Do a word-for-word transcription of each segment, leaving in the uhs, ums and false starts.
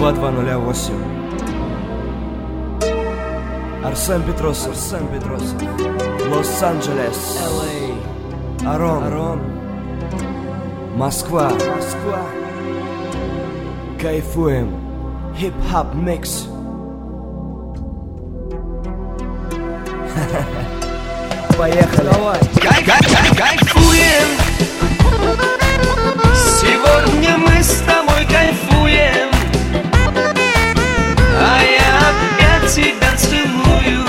два два ноль восемь. Арсен Петросов, Арсен Петросов, Лос-Анджелес, Эл Эй, Арон, Арон, Москва, Москва. Кайфуем. Хип-хоп микс. Поехали. Давай. Кай, кай, кай, кайфуем. Сегодня мы с тобой кайфуем. А я опять тебя целую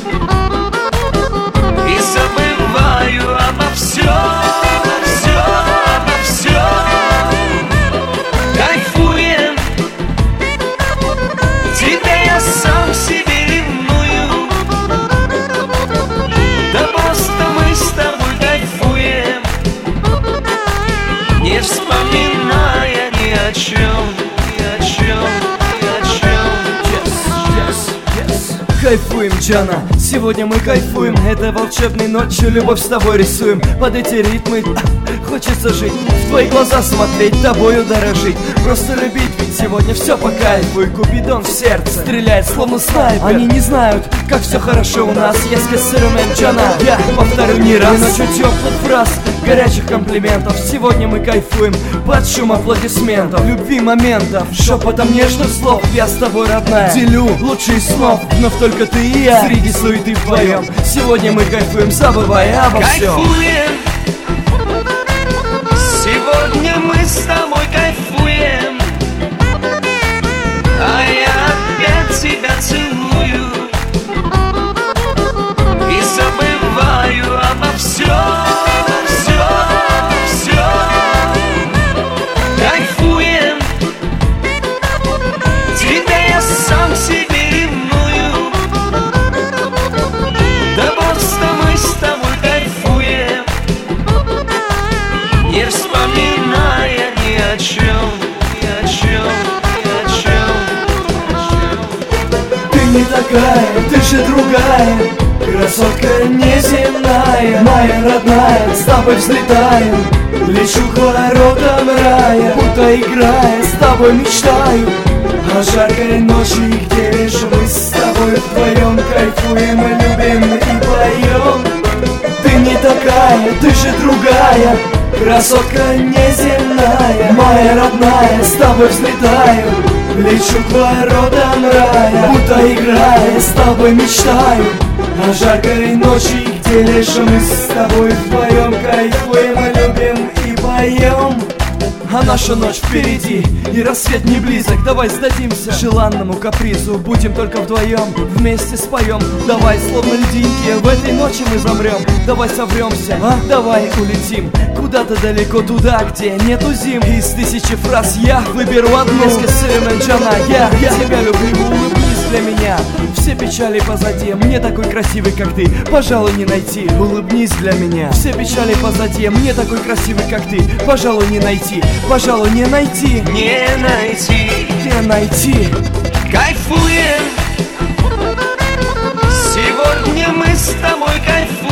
и забываю обо всем, все, обо всем. Кайфуем. Тебя я сам себе ревную. Да просто мы с тобой кайфуем, не вспоминая ни о чем, ни о чем, ни о чем. Yes, yes, yes. Кайфуем, Джана, сегодня мы кайфуем. Этой волшебной ночью любовь с тобой рисуем. Под эти ритмы а, хочется жить, в твои глаза смотреть, тобою дорожить. Просто любить, ведь сегодня все по кайфу. И Купидон в сердце стреляет словно снайпер. Они не знают, как все хорошо у нас. Если сыромен, Джана, я повторю не раз. И ночью теплых фраз, горячих комплиментов. Сегодня мы кайфуем под шум аплодисментов, любви моментов, шепотом нежных слов. Я с тобой, родная, делю лучшие снов. Вновь только ты и я среди суеты вдвоем. Сегодня мы кайфуем, забывая обо всем. Кайфуем. Сегодня мы с тобой кайфуем. А я опять тебя целую и забываю обо всем. Кайфуем. Тебя я сам себе ревную. Да просто мы с тобой кайфуем, не вспоминая ни о чем, ни о чем, ни о чем. Ты не такая, ты же другая, красотка неземная, моя родная, с тобой взлетаю, лечу к воротам рая, будто играя, с тобой мечтаю о жаркой ночи, где лишь мы с тобой вдвоем кайфуем, любим и поем. Ты не такая, ты же другая, красотка неземная, моя родная, с тобой взлетаю, лечу к воротам рая, будто играя, с тобой мечтаю о жаркой ночи, где лишь мы с тобой вдвоем кайфуем, любим и поем. А наша ночь впереди, и рассвет не близок. Давай сдадимся желанному капризу, будем только вдвоем, вместе споем. Давай, словно льдинки, в этой ночи мы замрем. Давай совремся, а? Давай улетим куда-то далеко, туда, где нету зим. Из тысячи фраз я выберу одну. Если Сыромен, Джана, я, я тебя люблю, улыбнись для меня. Все печали позади, мне такой красивый, как ты, пожалуй, не найти. Улыбнись для меня. Все печали позади, мне такой красивый, как ты, пожалуй, не найти. Пожалуй, не найти, не найти, не найти. Кайфуем. Сегодня мы с тобой кайфуем.